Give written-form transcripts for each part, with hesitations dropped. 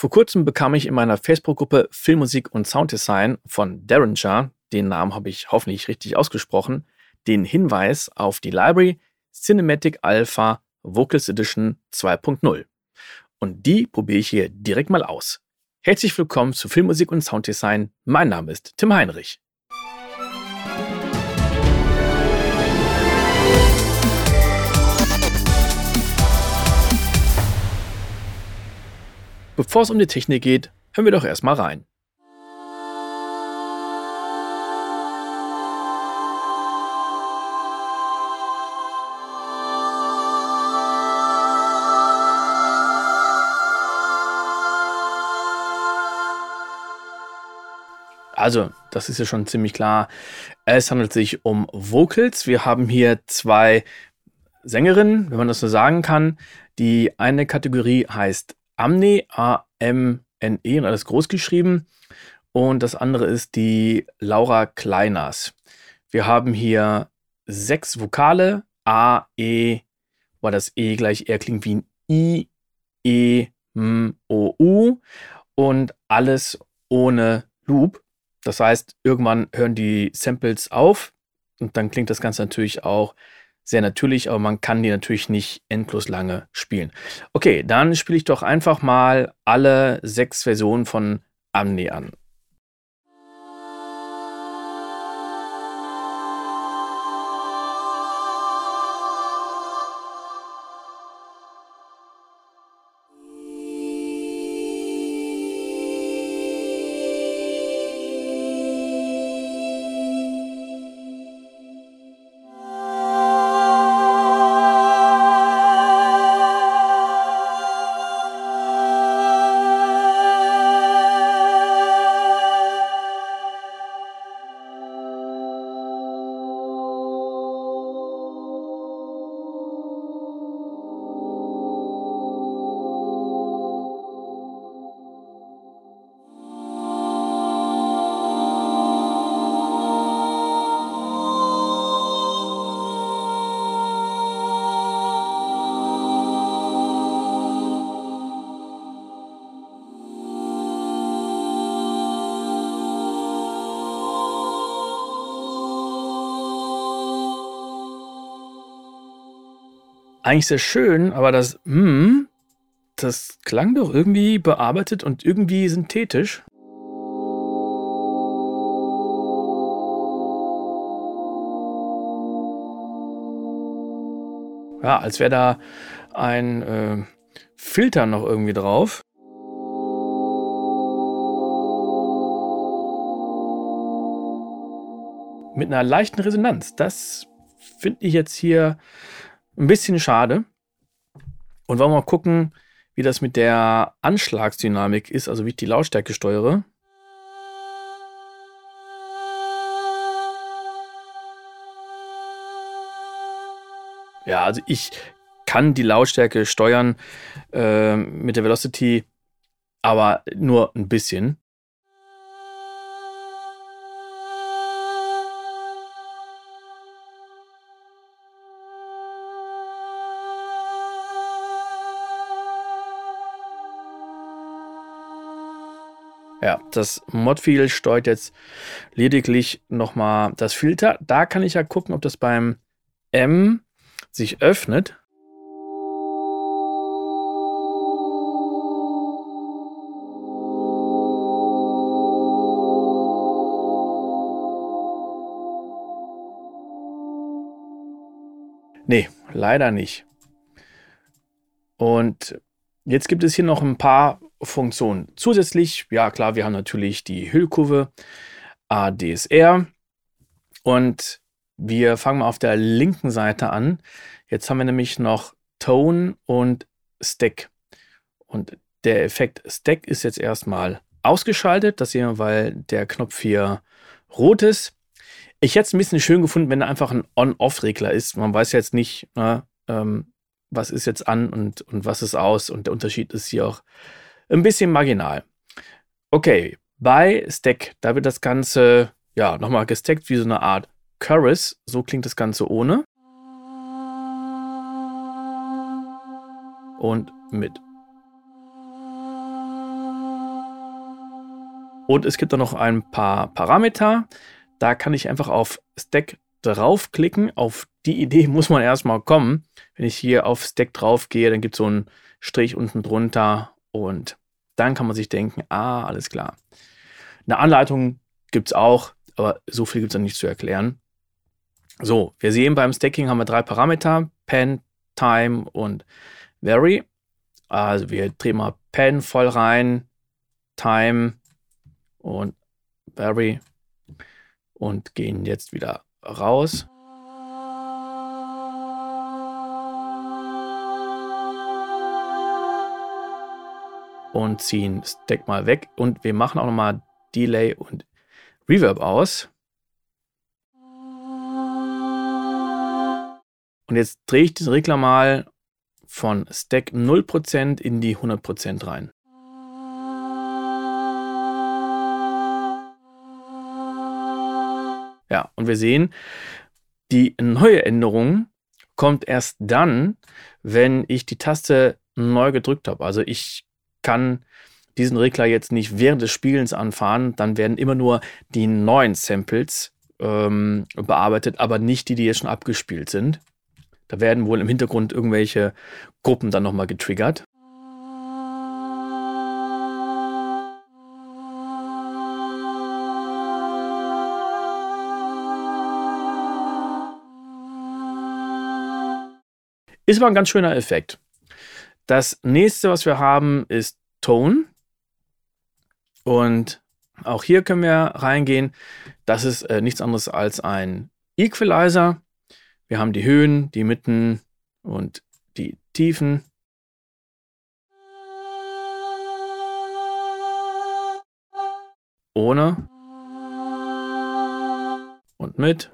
Vor kurzem bekam ich in meiner Facebook-Gruppe Filmmusik und Sounddesign von Derringer, den Namen habe ich hoffentlich richtig ausgesprochen, den Hinweis auf die Library Cinematic Alpha Vocals Edition 2.0. Und die probiere ich hier direkt mal aus. Herzlich willkommen zu Filmmusik und Sounddesign. Mein Name ist Tim Heinrich. Bevor es um die Technik geht, hören wir doch erstmal rein. Also, das ist ja schon ziemlich klar. Es handelt sich um Vocals. Wir haben hier zwei Sängerinnen, wenn man das so sagen kann. Die eine Kategorie heißt Amne, A-M-N-E und alles groß geschrieben. Und das andere ist die Laura Kleiners. Wir haben hier 6 Vokale. A, E, weil das E gleich eher klingt wie ein I, E, M, O, U. Und alles ohne Loop. Das heißt, irgendwann hören die Samples auf und dann klingt das Ganze natürlich auch sehr natürlich, aber man kann die natürlich nicht endlos lange spielen. Okay, dann spiele ich doch einfach mal alle 6 Versionen von Amne an. Eigentlich sehr schön, aber das das klang doch irgendwie bearbeitet und irgendwie synthetisch. Ja, als wäre da ein Filter noch irgendwie drauf. Mit einer leichten Resonanz. Das finde ich jetzt hier ein bisschen schade. Und wollen wir mal gucken, wie das mit der Anschlagsdynamik ist, also wie ich die Lautstärke steuere. Ja, also ich kann die Lautstärke steuern mit der Velocity, aber nur ein bisschen. Ja, das Modfield steuert jetzt lediglich nochmal das Filter. Da kann ich ja gucken, ob das beim M sich öffnet. Nee, leider nicht. Und jetzt gibt es hier noch ein paar Funktionen. Zusätzlich, ja klar, wir haben natürlich die Hüllkurve ADSR und wir fangen mal auf der linken Seite an. Jetzt haben wir nämlich noch Tone und Stack. Und der Effekt Stack ist jetzt erstmal ausgeschaltet. Das sehen wir, weil der Knopf hier rot ist. Ich hätte es ein bisschen schön gefunden, wenn da einfach ein On-Off-Regler ist. Man weiß jetzt nicht, was ist jetzt an und was ist aus. Und der Unterschied ist hier auch ein bisschen marginal. Okay, bei Stack, da wird das Ganze ja nochmal gestackt wie so eine Art Chorus. So klingt das Ganze ohne. Und mit. Und es gibt dann noch ein paar Parameter. Da kann ich einfach auf Stack draufklicken. Auf die Idee muss man erstmal kommen. Wenn ich hier auf Stack draufgehe, dann gibt es so einen Strich unten drunter und dann kann man sich denken, alles klar. Eine Anleitung gibt es auch, aber so viel gibt es dann nicht zu erklären. So, wir sehen beim Stacking haben wir 3 Parameter, Pen, Time und Vary. Also wir drehen mal Pen voll rein, Time und Vary und gehen jetzt wieder raus. Und ziehen Stack mal weg. Und wir machen auch nochmal Delay und Reverb aus. Und jetzt drehe ich den Regler mal von Stack 0% in die 100% rein. Ja, und wir sehen, die neue Änderung kommt erst dann, wenn ich die Taste neu gedrückt habe. Also ich kann diesen Regler jetzt nicht während des Spielens anfahren, dann werden immer nur die neuen Samples bearbeitet, aber nicht die, die jetzt schon abgespielt sind. Da werden wohl im Hintergrund irgendwelche Gruppen dann nochmal getriggert. Ist aber ein ganz schöner Effekt. Das nächste, was wir haben, ist Tone. Und auch hier können wir reingehen. Das ist nichts anderes als ein Equalizer. Wir haben die Höhen, die Mitten und die Tiefen. Ohne und mit.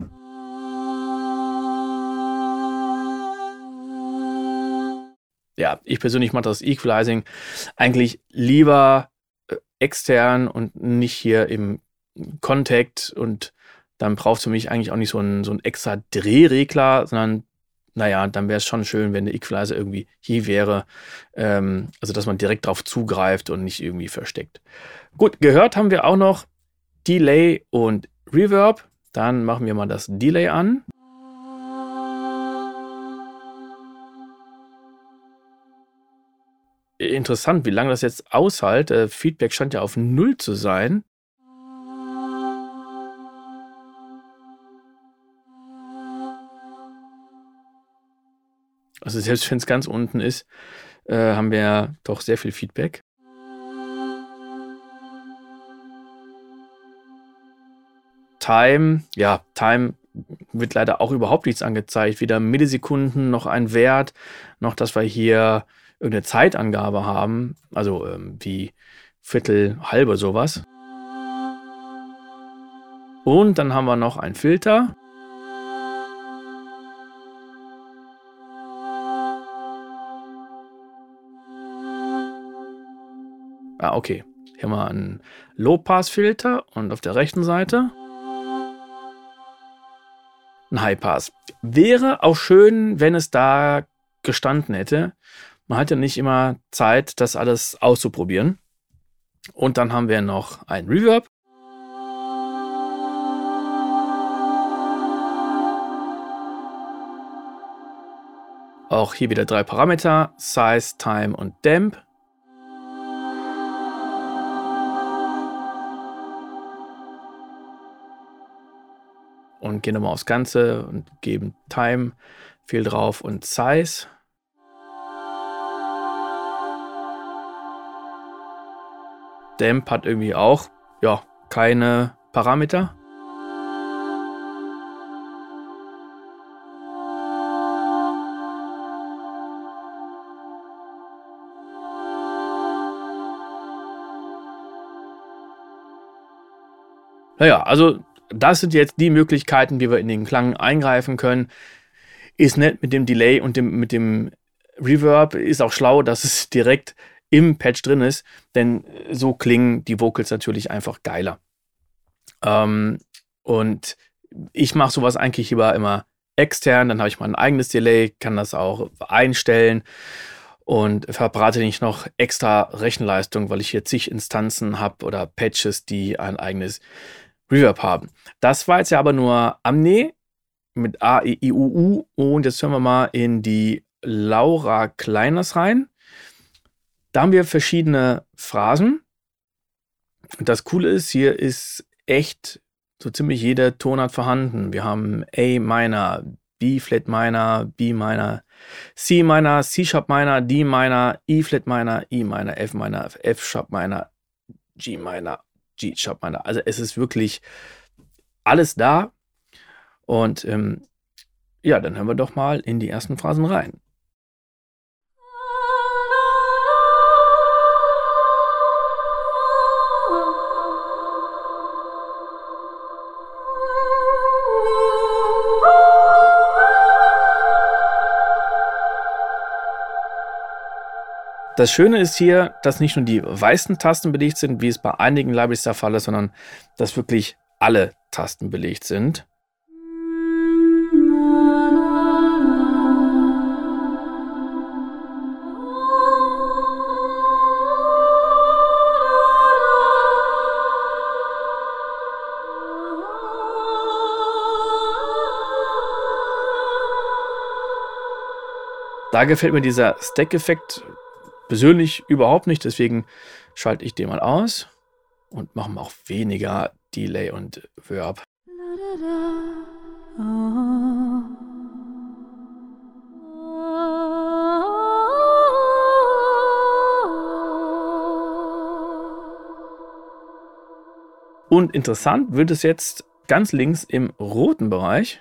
Ja, ich persönlich mache das Equalizing eigentlich lieber extern und nicht hier im Contact, und dann braucht es für mich eigentlich auch nicht so ein extra Drehregler, sondern naja, dann wäre es schon schön, wenn der Equalizer irgendwie hier wäre, also dass man direkt drauf zugreift und nicht irgendwie versteckt. Gut, gehört haben wir auch noch Delay und Reverb. Dann machen wir mal das Delay an. Interessant, wie lange das jetzt aushält. Feedback scheint ja auf 0 zu sein. Also selbst wenn es ganz unten ist, haben wir doch sehr viel Feedback. Time, ja, Time wird leider auch überhaupt nichts angezeigt. Weder Millisekunden noch ein Wert, noch dass wir hier irgendeine Zeitangabe haben, also wie Viertel, halbe, sowas. Und dann haben wir noch einen Filter. Okay. Hier haben wir einen Low-Pass-Filter und auf der rechten Seite ein High-Pass. Wäre auch schön, wenn es da gestanden hätte. Man hat ja nicht immer Zeit, das alles auszuprobieren. Und dann haben wir noch ein Reverb. Auch hier wieder 3 Parameter: Size, Time und Damp. Und gehen nochmal aufs Ganze und geben Time viel drauf und Size. Damp hat irgendwie auch keine Parameter. Naja, also das sind jetzt die Möglichkeiten, wie wir in den Klang eingreifen können. Ist nett mit dem Delay und mit dem Reverb. Ist auch schlau, dass es direkt im Patch drin ist, denn so klingen die Vocals natürlich einfach geiler. Und ich mache sowas eigentlich immer extern, dann habe ich mein eigenes Delay, kann das auch einstellen. und verbrate nicht noch extra Rechenleistung, weil ich hier zig Instanzen habe oder Patches, die ein eigenes Reverb haben. Das war jetzt ja aber nur Amne mit A, E, I, U, U. Und jetzt hören wir mal in die Laura Kleiners rein. Da haben wir verschiedene Phrasen. Und das Coole ist, hier ist echt so ziemlich jeder Tonart vorhanden. Wir haben A Minor, B Flat Minor, B Minor, C Minor, C Sharp Minor, D Minor, E Flat Minor, E Minor, F Sharp Minor, G Minor, G Sharp Minor. Also es ist wirklich alles da. Und ja, dann hören wir doch mal in die ersten Phrasen rein. Das Schöne ist hier, dass nicht nur die weißen Tasten belegt sind, wie es bei einigen Libraries der Fall ist, sondern dass wirklich alle Tasten belegt sind. Da gefällt mir dieser Stack-Effekt persönlich überhaupt nicht, deswegen schalte ich den mal aus und mache auch weniger Delay und Verb. Und interessant wird es jetzt ganz links im roten Bereich.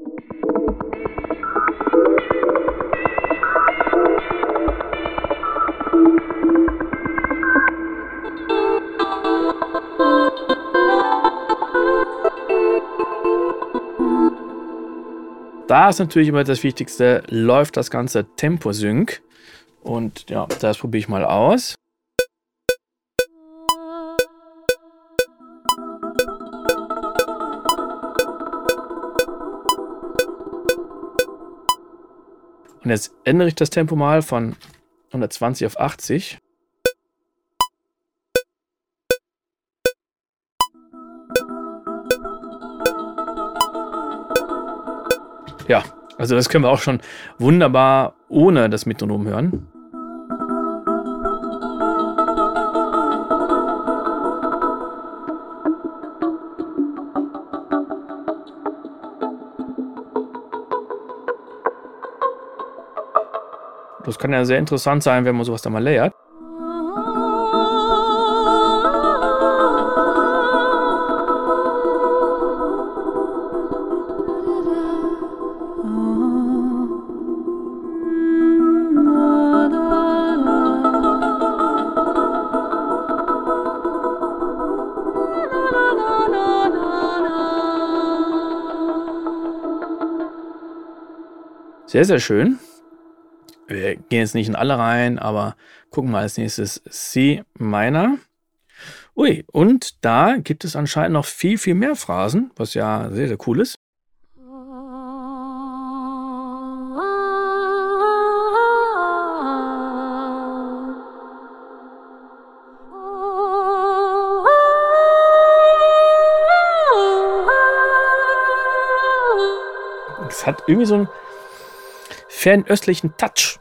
Da ist natürlich immer das Wichtigste, läuft das ganze Tempo-Sync. Und ja, das probiere ich mal aus. Und jetzt ändere ich das Tempo mal von 120 auf 80. Ja, also das können wir auch schon wunderbar ohne das Metronom hören. Das kann ja sehr interessant sein, wenn man sowas da mal layert. Sehr, sehr schön. Wir gehen jetzt nicht in alle rein, aber gucken mal als nächstes C Minor. Ui, und da gibt es anscheinend noch viel, viel mehr Phrasen, was ja sehr, sehr cool ist. Es hat irgendwie so einen fernöstlichen Touch.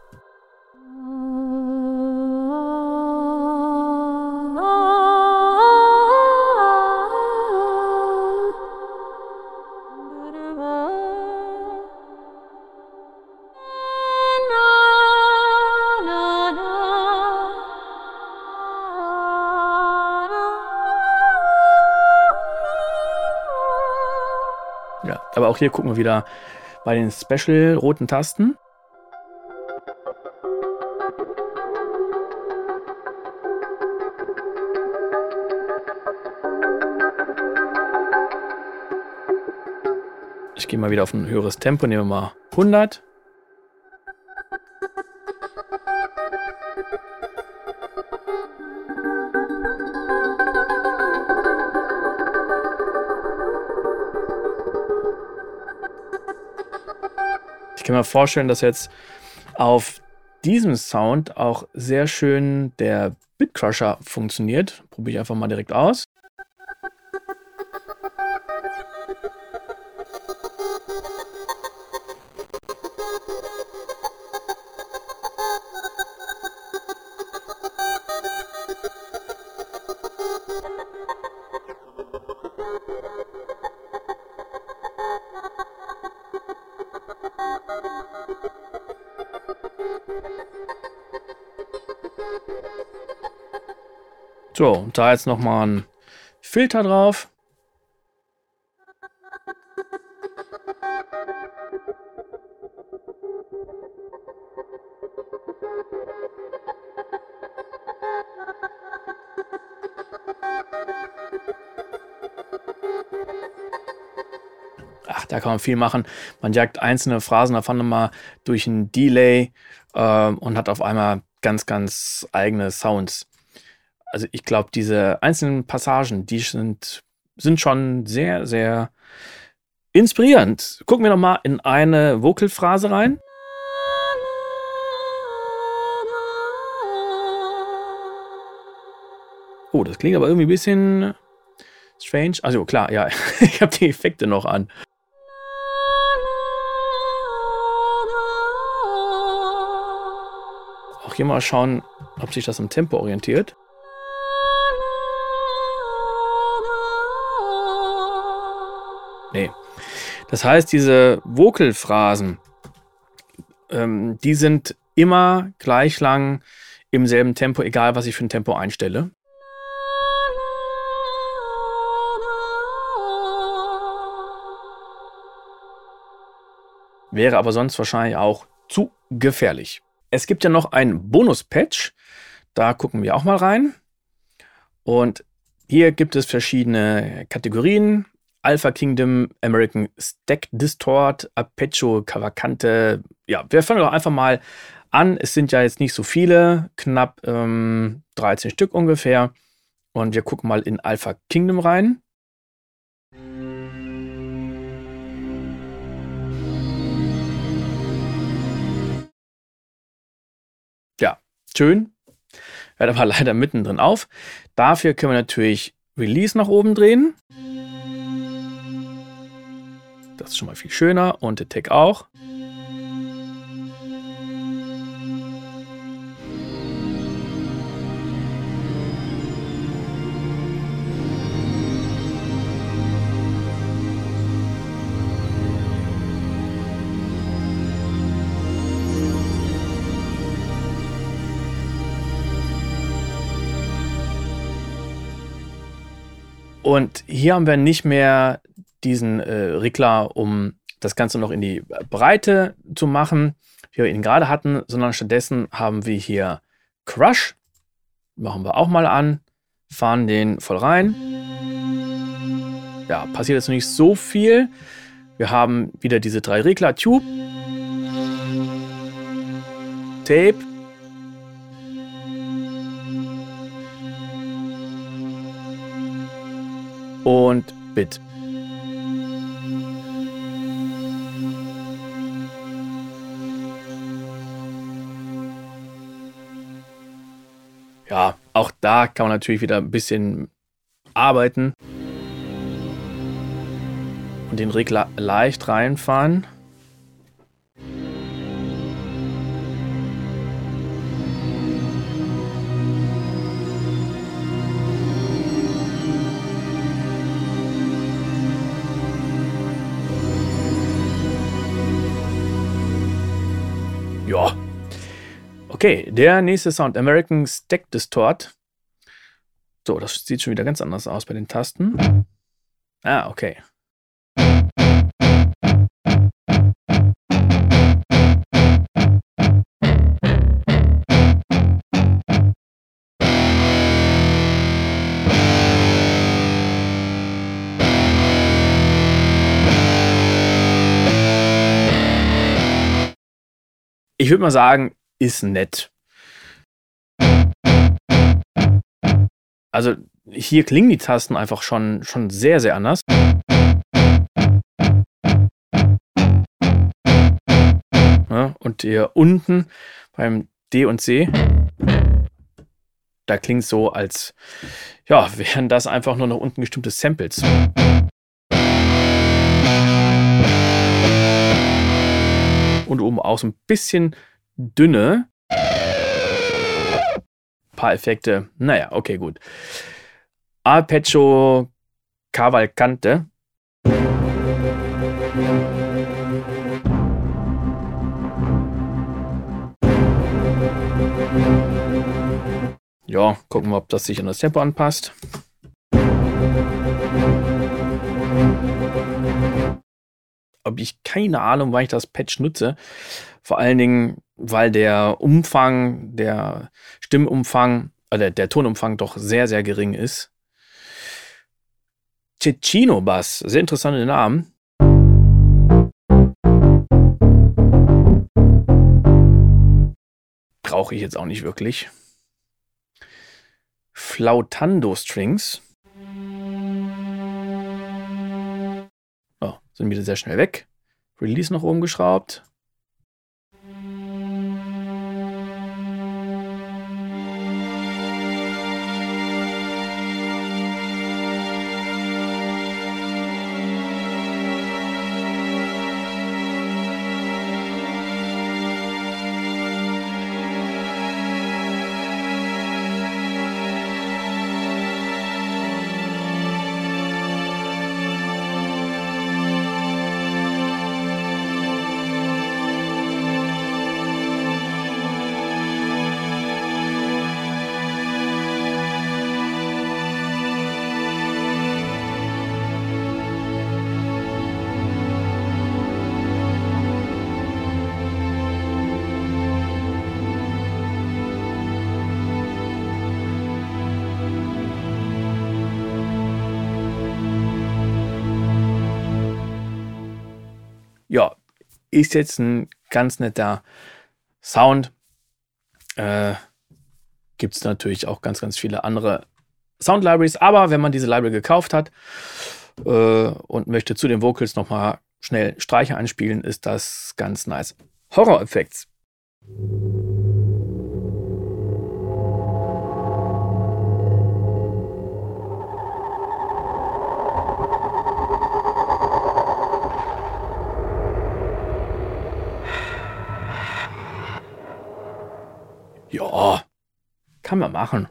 Ja, aber auch hier gucken wir wieder bei den Special roten Tasten. Ich gehe mal wieder auf ein höheres Tempo, nehmen wir mal 100. Ich kann mir vorstellen, dass jetzt auf diesem Sound auch sehr schön der Bitcrusher funktioniert. Probiere ich einfach mal direkt aus. So, und da jetzt nochmal ein Filter drauf. Ach, da kann man viel machen. Man jagt einzelne Phrasen davon nochmal durch ein Delay und hat auf einmal ganz, ganz eigene Sounds. Also ich glaube, diese einzelnen Passagen, die sind schon sehr, sehr inspirierend. Gucken wir nochmal in eine Vocalphrase rein. Oh, das klingt aber irgendwie ein bisschen strange. Also klar, ja, ich habe die Effekte noch an. Auch hier mal schauen, ob sich das am Tempo orientiert. Nee. Das heißt, diese Vocalphrasen, die sind immer gleich lang im selben Tempo, egal was ich für ein Tempo einstelle. Wäre aber sonst wahrscheinlich auch zu gefährlich. Es gibt ja noch einen Bonus-Patch. Da gucken wir auch mal rein. Und hier gibt es verschiedene Kategorien. Alpha Kingdom, American Stack Distort, Arpeggio, Cavalcante. Ja, wir fangen doch einfach mal an. Es sind ja jetzt nicht so viele, knapp 13 Stück ungefähr. Und wir gucken mal in Alpha Kingdom rein. Ja, schön. Hört aber leider mittendrin auf. Dafür können wir natürlich Release nach oben drehen. Das ist schon mal viel schöner und der Tag auch. Und hier haben wir nicht mehr diesen Regler, um das Ganze noch in die Breite zu machen, wie wir ihn gerade hatten, sondern stattdessen haben wir hier Crush. Machen wir auch mal an, fahren den voll rein. Ja, passiert jetzt noch nicht so viel. Wir haben wieder diese 3 Regler, Tube, Tape, und Bit. Ja, auch da kann man natürlich wieder ein bisschen arbeiten und den Regler leicht reinfahren. Ja. Okay, der nächste Sound, American Stack Distort. So, das sieht schon wieder ganz anders aus bei den Tasten. Ah, okay. Ich würde mal sagen, ist nett. Also hier klingen die Tasten einfach schon sehr, sehr anders. Ja, und hier unten beim D und C. Da klingt so, als ja, wären das einfach nur nach unten gestimmte Samples. Und oben auch so ein bisschen dünne. Paar Effekte. Naja, okay, gut. Arpeggio Cavalcante. Ja, gucken wir, ob das sich an das Tempo anpasst. Habe ich keine Ahnung, wann ich das Patch nutze. Vor allen Dingen, weil der Umfang, der Stimmumfang, der Tonumfang doch sehr, sehr gering ist. Cecchino Bass, sehr interessante Namen. Brauche ich jetzt auch nicht wirklich. Flautando Strings. Oh, sind wieder sehr schnell weg. Release noch oben geschraubt. Ja, ist jetzt ein ganz netter Sound. Gibt es natürlich auch ganz, ganz viele andere Sound-Libraries. Aber wenn man diese Library gekauft hat und möchte zu den Vocals nochmal schnell Streicher einspielen, ist das ganz nice. Horror Effects. Ja, kann man machen.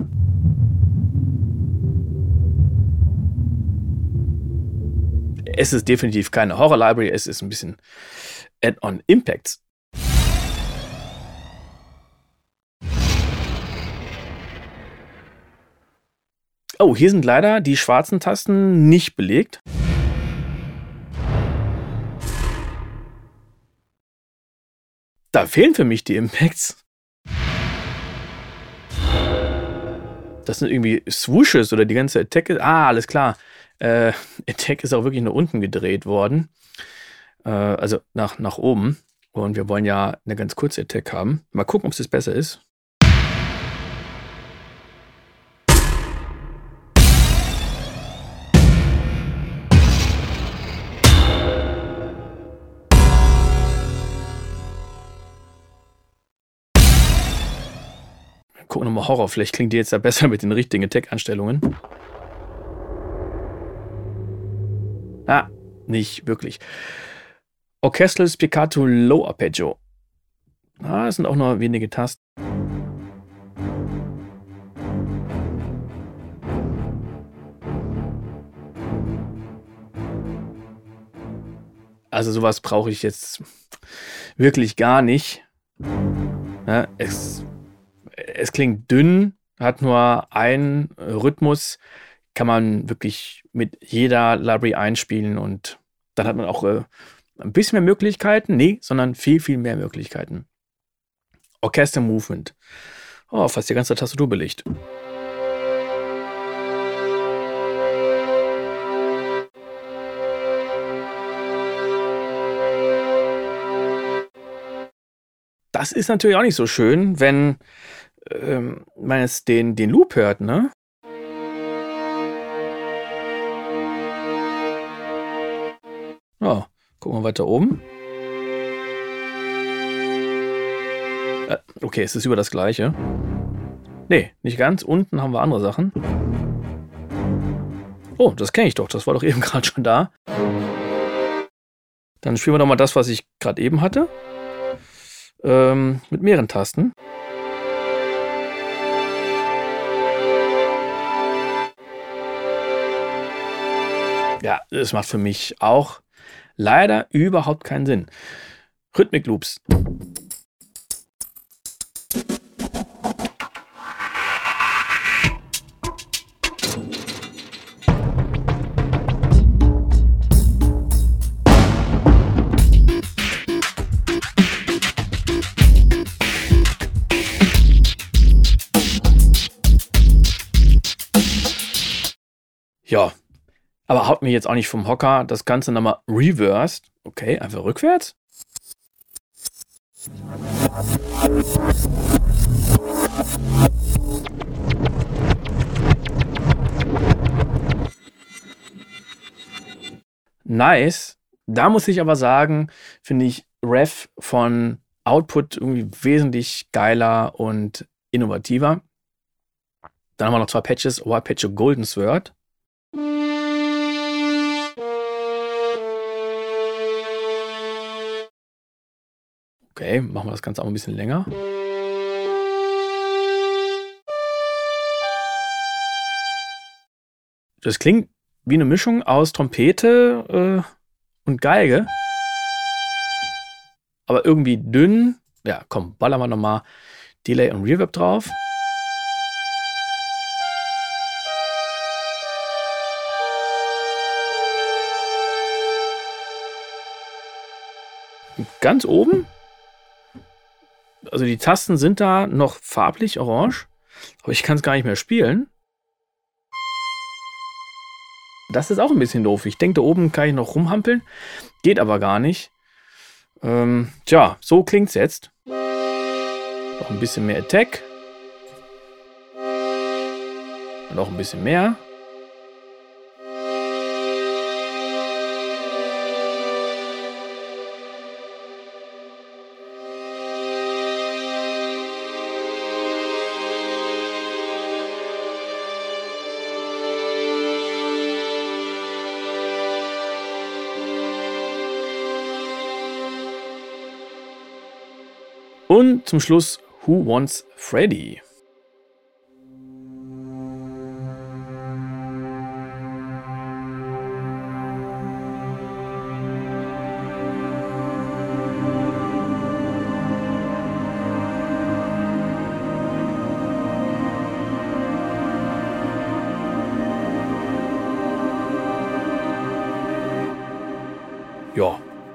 Es ist definitiv keine Horror-Library, es ist ein bisschen Add-on Impacts. Oh, hier sind leider die schwarzen Tasten nicht belegt. Da fehlen für mich die Impacts. Das sind irgendwie Swooshes oder die ganze Attack. Alles klar. Attack ist auch wirklich nach unten gedreht worden. Also nach oben. Und wir wollen ja eine ganz kurze Attack haben. Mal gucken, ob es jetzt besser ist. Gucken wir nochmal Horror. Vielleicht klingt die jetzt ja besser mit den richtigen Attack-Einstellungen. Nicht wirklich. Orchestral Spiccato Low Arpeggio. Das sind auch nur wenige Tasten. Also sowas brauche ich jetzt wirklich gar nicht. Es klingt dünn, hat nur einen Rhythmus, kann man wirklich mit jeder Library einspielen und dann hat man auch ein bisschen mehr Möglichkeiten. Nee, sondern viel, viel mehr Möglichkeiten. Orchester Movement. Oh, fast die ganze Tastatur belegt. Das ist natürlich auch nicht so schön, wenn man jetzt den Loop hört, ne? Gucken wir weiter oben. Okay, es ist über das Gleiche. Nee, nicht ganz. Unten haben wir andere Sachen. Oh, das kenne ich doch. Das war doch eben gerade schon da. Dann spielen wir doch mal das, was ich gerade eben hatte. Mit mehreren Tasten. Ja, das macht für mich auch leider überhaupt keinen Sinn. Rhythmic Loops. Ja, aber haut mir jetzt auch nicht vom Hocker. Das Ganze nochmal reversed. Okay, einfach rückwärts. Nice. Da muss ich aber sagen, finde ich Rev von Output irgendwie wesentlich geiler und innovativer. Dann haben wir noch 2 Patches. Arpeggio Golden Sword. Okay, machen wir das Ganze auch ein bisschen länger. Das klingt wie eine Mischung aus Trompete und Geige. Aber irgendwie dünn. Ja, komm, ballern wir nochmal Delay und Reverb drauf. Und ganz oben. Also die Tasten sind da noch farblich orange. Aber ich kann es gar nicht mehr spielen. Das ist auch ein bisschen doof. Ich denke, da oben kann ich noch rumhampeln. Geht aber gar nicht. Tja, so klingt es jetzt. Noch ein bisschen mehr Attack. Noch ein bisschen mehr. Und zum Schluss Who Wants Freddy? Ja.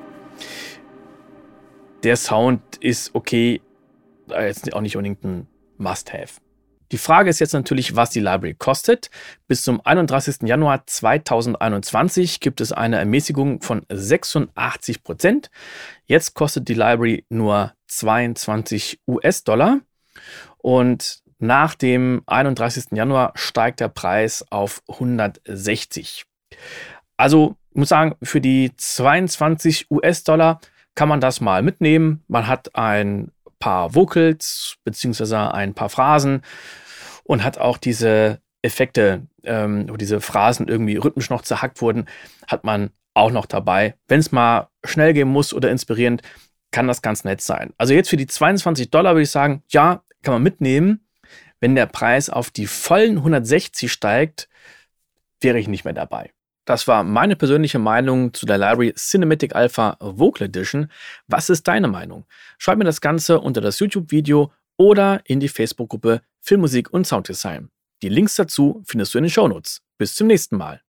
Der Sound ist okay, jetzt auch nicht unbedingt ein Must-Have. Die Frage ist jetzt natürlich, was die Library kostet. Bis zum 31. Januar 2021 gibt es eine Ermäßigung von 86%. Jetzt kostet die Library nur 22 US-Dollar und nach dem 31. Januar steigt der Preis auf 160. Also ich muss sagen, für die 22 US-Dollar kann man das mal mitnehmen. Man hat ein paar Vocals beziehungsweise ein paar Phrasen und hat auch diese Effekte, wo diese Phrasen irgendwie rhythmisch noch zerhackt wurden, hat man auch noch dabei. Wenn es mal schnell gehen muss oder inspirierend, kann das ganz nett sein. Also jetzt für die 22 Dollar würde ich sagen, ja, kann man mitnehmen. Wenn der Preis auf die vollen 160 steigt, wäre ich nicht mehr dabei. Das war meine persönliche Meinung zu der Library Cinematic Alpha Vocal Edition. Was ist deine Meinung? Schreib mir das Ganze unter das YouTube-Video oder in die Facebook-Gruppe Filmmusik und Sounddesign. Die Links dazu findest du in den Shownotes. Bis zum nächsten Mal.